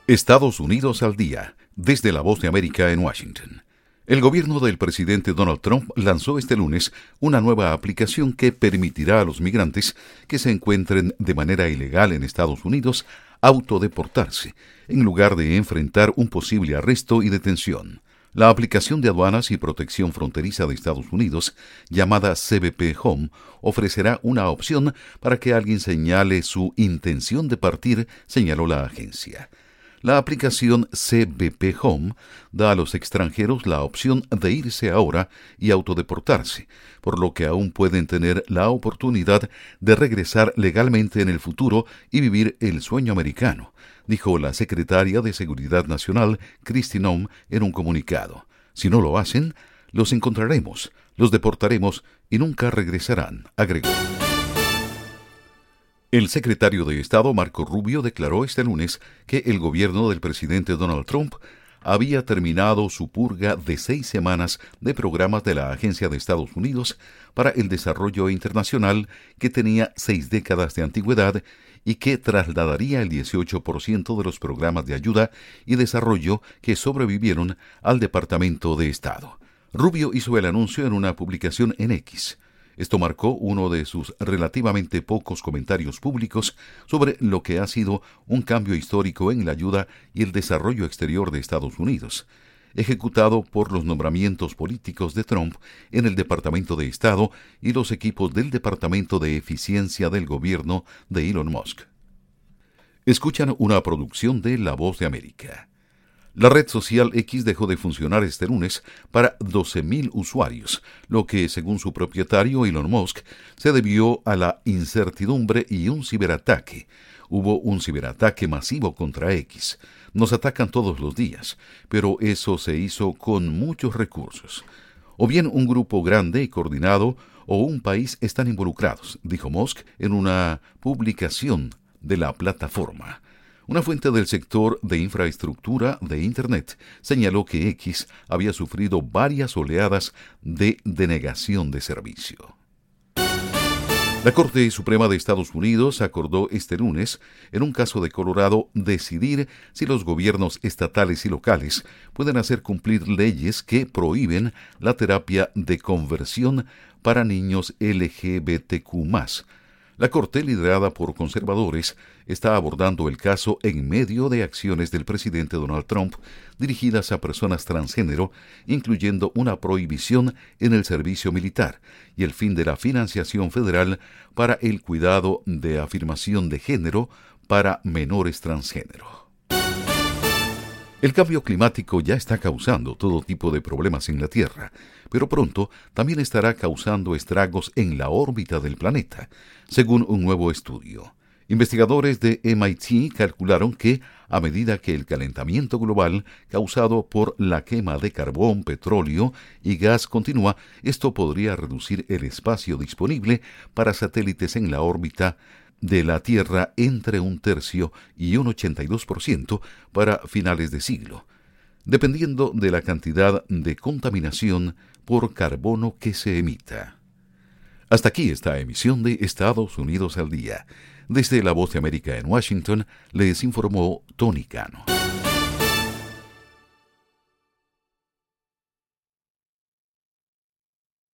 Estados Unidos al día, desde La Voz de América en Washington. El gobierno del presidente Donald Trump lanzó este lunes una nueva aplicación que permitirá a los migrantes que se encuentren de manera ilegal en Estados Unidos autodeportarse, en lugar de enfrentar un posible arresto y detención. La aplicación de aduanas y protección fronteriza de Estados Unidos, llamada CBP Home, ofrecerá una opción para que alguien señale su intención de partir, señaló la agencia. La aplicación CBP Home da a los extranjeros la opción de irse ahora y autodeportarse, por lo que aún pueden tener la oportunidad de regresar legalmente en el futuro y vivir el sueño americano, dijo la secretaria de Seguridad Nacional, Kristi Noem, en un comunicado. Si no lo hacen, los encontraremos, los deportaremos y nunca regresarán, agregó. El secretario de Estado, Marco Rubio, declaró este lunes que el gobierno del presidente Donald Trump había terminado su purga de 6 semanas de programas de la Agencia de Estados Unidos para el Desarrollo Internacional, que tenía 6 décadas de antigüedad y que trasladaría el 18% de los programas de ayuda y desarrollo que sobrevivieron al Departamento de Estado. Rubio hizo el anuncio en una publicación en X. Esto marcó uno de sus relativamente pocos comentarios públicos sobre lo que ha sido un cambio histórico en la ayuda y el desarrollo exterior de Estados Unidos, ejecutado por los nombramientos políticos de Trump en el Departamento de Estado y los equipos del Departamento de Eficiencia del Gobierno de Elon Musk. Escuchan una producción de La Voz de América. La red social X dejó de funcionar este lunes para 12,000 usuarios, lo que, según su propietario Elon Musk, se debió a la incertidumbre y un ciberataque. Hubo un ciberataque masivo contra X. Nos atacan todos los días, pero eso se hizo con muchos recursos. O bien un grupo grande y coordinado o un país están involucrados, dijo Musk en una publicación de la plataforma. Una fuente del sector de infraestructura de Internet señaló que X había sufrido varias oleadas de denegación de servicio. La Corte Suprema de Estados Unidos acordó este lunes, en un caso de Colorado, decidir si los gobiernos estatales y locales pueden hacer cumplir leyes que prohíben la terapia de conversión para niños LGBTQ+. La Corte, liderada por conservadores, está abordando el caso en medio de acciones del presidente Donald Trump dirigidas a personas transgénero, incluyendo una prohibición en el servicio militar y el fin de la financiación federal para el cuidado de afirmación de género para menores transgénero. El cambio climático ya está causando todo tipo de problemas en la Tierra, pero pronto también estará causando estragos en la órbita del planeta, según un nuevo estudio. Investigadores de MIT calcularon que, a medida que el calentamiento global causado por la quema de carbón, petróleo y gas continúa, esto podría reducir el espacio disponible para satélites en la órbita de la Tierra entre 1/3 y un 82% para finales de siglo, dependiendo de la cantidad de contaminación por carbono que se emita. Hasta aquí esta emisión de Estados Unidos al día. Desde La Voz de América en Washington, les informó Tony Cano.